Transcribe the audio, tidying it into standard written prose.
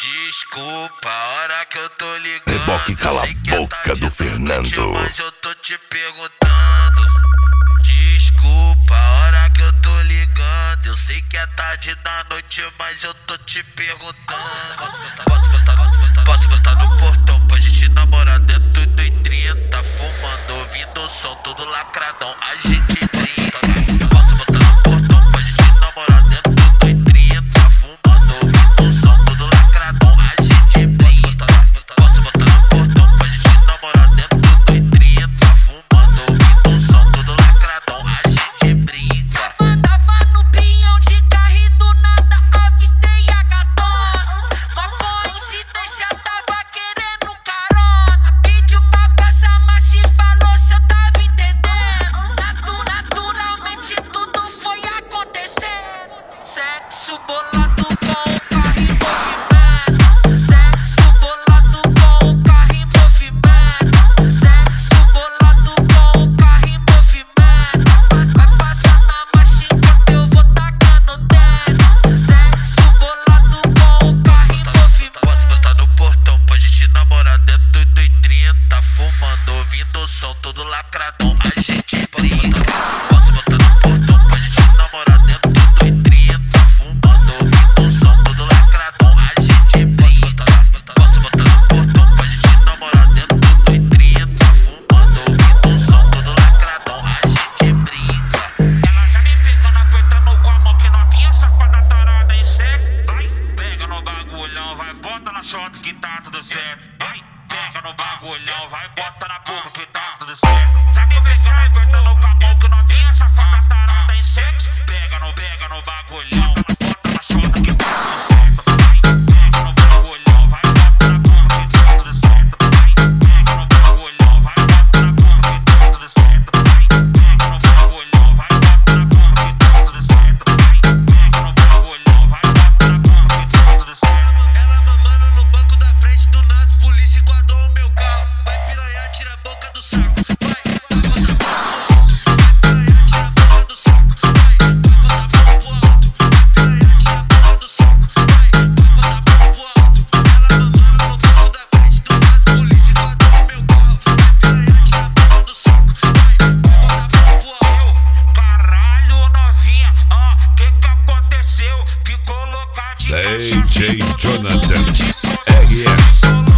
Desculpa, a hora que eu tô ligando. Reboque cala a boca do Fernando. Mas eu tô te perguntando. Desculpa, a hora que eu tô ligando. Eu sei que é tarde da noite, mas eu tô te perguntando. Posso botar no portão pra gente namorar dentro do 30, fumando, ouvindo o som, tudo lacradão, a gente brinca. Posso botar no portão pra gente namorar dentro do 30, fumando, ouvindo o som, tudo lacradão, a gente brinca. Posso botar no portão pra gente namorar dentro do 30, fumando, ouvindo o som, tudo lacradão, a gente brinca. Tava no pinhão de carro e do nada avistei a gatona. Uma coincidência, tava querendo carona. Pediu pra passar, mas te falou se eu tava entendendo. Naturalmente tudo foi acontecendo. Sexo bolado com o carro em movimento. Sexo bolado com o carro em movimento. Sexo bolado com o carro em movimento. Vai passar na marcha enquanto eu vou tacando dentro. Sexo bolado com o carro em movimento. Posso botar no portão pra gente namorar dentro do 30, fumando, ouvindo o som, todo lacradão, a gente brinca. Posso botar no portão pra gente namorar dentro do 30, fumando, ouvindo o som, todo lacradão, a gente brinca. Posso botar no portão pra gente namorar dentro do 30, fumando, ouvindo o som, todo lacradão, a gente brinca. Ela já me pegando, apertando com a mão que novinha, safada tarada em sexo. Vai, pega no bagulhão, vai, bota na short que tá tudo certo. Vai, pega no bagulhão, vai, bota na boca que tá tudo certo. Já me pegando, apertando com a mão que novinha, safada tarada em sexo. Pega no bagulhão, bota na short que tá tudo certo. Vai, pega no bagulhão, vai, bota na boca que tá tudo certo. Vai, pega no bagulhão, vai, bota na boca que tá tudo certo. Vai, pega no bagulhão, vai, bota na boca que tá tudo certo. Vai, pega no bagulhão, vai, bota na boca que tá tudo certo. Ela mamando no banco da frente do nada, polícia enquadrou o meu carro. Vai piranhar, tira a boca do saco. Vai botar fogo pro alto. Vai piranhar, tira a boca do saco. Vai botar fogo pro alto. Vai piranhar, tira a boca do saco. Vai botar fogo pro alto. Ela mamando no banco da frente do nada, polícia enquadrou o meu carro. Vai piranhar, tira a boca do saco. Vai botar fogo pro alto. Caralho, novinha, que aconteceu? Ficou louca de DJ cachaça, Jonathan de RS.